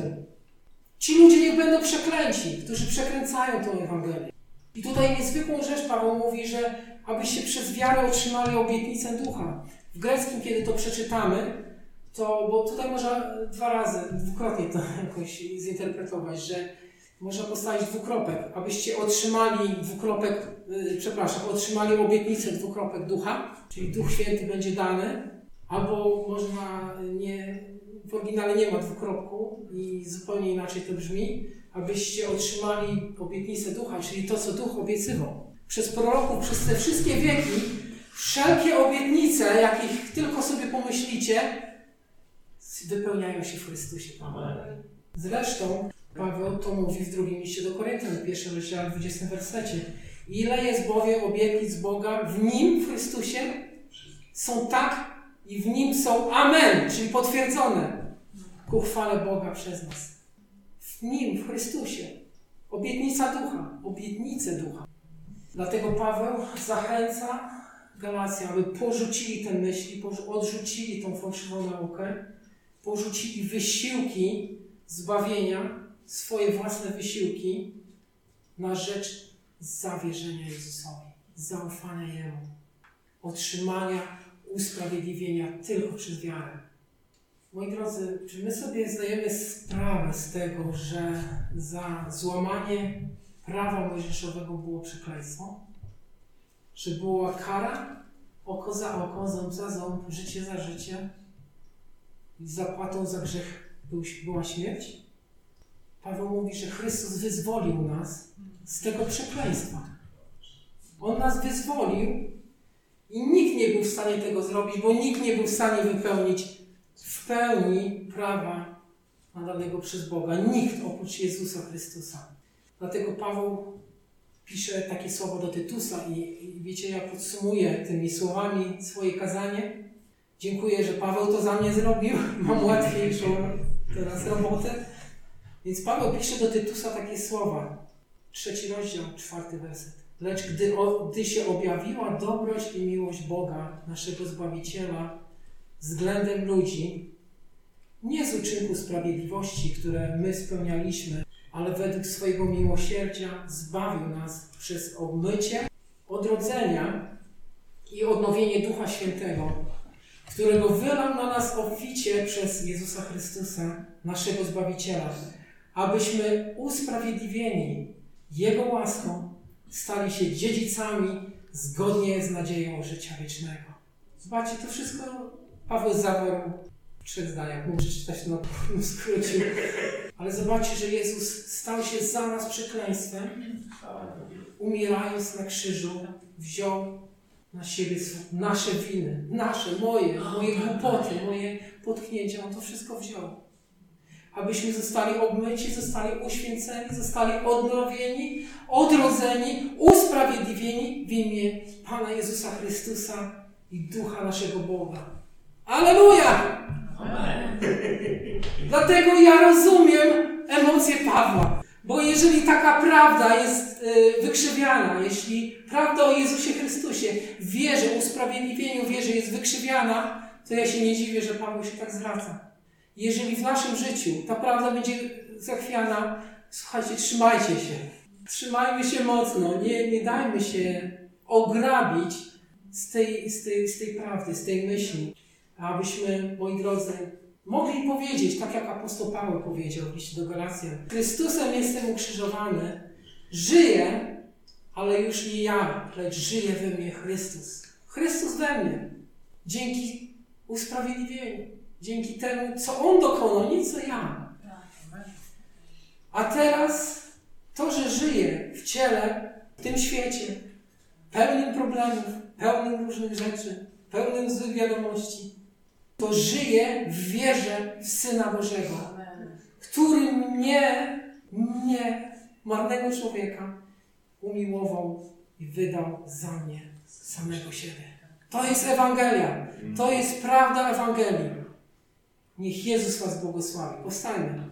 Ci ludzie niech będą przeklęci, którzy przekręcają tę Ewangelię. I tutaj niezwykłą rzecz Paweł mówi, że abyście przez wiarę otrzymali obietnicę Ducha. W greckim, kiedy to przeczytamy, to, bo tutaj można dwa razy, dwukrotnie to jakoś zinterpretować, że można postawić dwukropek, abyście otrzymali dwukropek, yy, przepraszam, otrzymali obietnicę dwukropek Ducha, czyli Duch Święty będzie dany, albo można nie, w oryginale nie ma dwukropku i zupełnie inaczej to brzmi, abyście otrzymali obietnicę Ducha, czyli to, co Duch obiecywał. Przez proroków, przez te wszystkie wieki, wszelkie obietnice, jakich tylko sobie pomyślicie, wypełniają się w Chrystusie. Amen. Zresztą Paweł to mówi w drugim liście do Koryntian, w pierwszym rozdziale, dwudziestym wersecie. Ile jest bowiem obietnic Boga w Nim, w Chrystusie, są tak i w Nim są amen, czyli potwierdzone ku chwale Boga przez nas. W Nim, w Chrystusie. Obietnica Ducha. Obietnice Ducha. Dlatego Paweł zachęca Galacjan, aby porzucili te myśli, odrzucili tą fałszywą naukę, porzucili wysiłki zbawienia, swoje własne wysiłki na rzecz zawierzenia Jezusowi, zaufania Jemu, otrzymania usprawiedliwienia tylko przez wiarę. Moi drodzy, czy my sobie zdajemy sprawę z tego, że za złamanie prawa mojżeszowego było przekleństwo? Że była kara, oko za oko, ząb za ząb, życie za życie i zapłatą za grzech była śmierć? Paweł mówi, że Chrystus wyzwolił nas z tego przekleństwa. On nas wyzwolił i nikt nie był w stanie tego zrobić, bo nikt nie był w stanie wypełnić w pełni prawa nadanego przez Boga. Nikt oprócz Jezusa Chrystusa. Dlatego Paweł pisze takie słowo do Tytusa i, i wiecie, ja podsumuję tymi słowami swoje kazanie. Dziękuję, że Paweł to za mnie zrobił. Mam łatwiejszą teraz robotę. Więc Paweł pisze do Tytusa takie słowa. Trzeci rozdział, czwarty werset. Lecz gdy, o, gdy się objawiła dobroć i miłość Boga, naszego Zbawiciela, względem ludzi, nie z uczynku sprawiedliwości, które my spełnialiśmy, ale według swojego miłosierdzia zbawił nas przez obmycie, odrodzenia i odnowienie Ducha Świętego, którego wylał na nas obficie przez Jezusa Chrystusa, naszego Zbawiciela, abyśmy usprawiedliwieni Jego łaską stali się dziedzicami zgodnie z nadzieją życia wiecznego. Zobaczcie, to wszystko Paweł zawarł w trzech zdaniach. Mógł przeczytać to na pewno skrócił. Ale zobaczcie, że Jezus stał się za nas przekleństwem, umierając na krzyżu, wziął na siebie nasze winy, nasze, moje, moje głupoty, moje potknięcia. On to wszystko wziął. Abyśmy zostali obmyci, zostali uświęceni, zostali odnowieni, odrodzeni, usprawiedliwieni w imię Pana Jezusa Chrystusa i Ducha naszego Boga. Alleluja! Amen. Dlatego ja rozumiem emocje Pawła. Bo jeżeli taka prawda jest y, wykrzywiana, jeśli prawda o Jezusie Chrystusie, wierze, usprawiedliwieniu wierze jest wykrzywiana, to ja się nie dziwię, że Paweł się tak zwraca. Jeżeli w naszym życiu ta prawda będzie zachwiana, słuchajcie, trzymajcie się. Trzymajmy się mocno, nie, nie dajmy się ograbić z tej, z, tej, z tej prawdy, z tej myśli. Abyśmy, moi drodzy, mogli powiedzieć, tak jak apostoł Paweł powiedział w liście do Galacjan: Chrystusem jestem ukrzyżowany, żyję, ale już nie ja, lecz żyje we mnie Chrystus. Chrystus we mnie. Dzięki usprawiedliwieniu. Dzięki temu, co On dokonał, nie co ja. A teraz to, że żyję w ciele, w tym świecie, pełnym problemów, pełnym różnych rzeczy, pełnym złych wiadomości, to żyję w wierze w Syna Bożego, który mnie, mnie, marnego człowieka, umiłował i wydał za mnie samego siebie. To jest Ewangelia. To jest prawda Ewangelii. Niech Jezus was błogosławi. Powstańmy.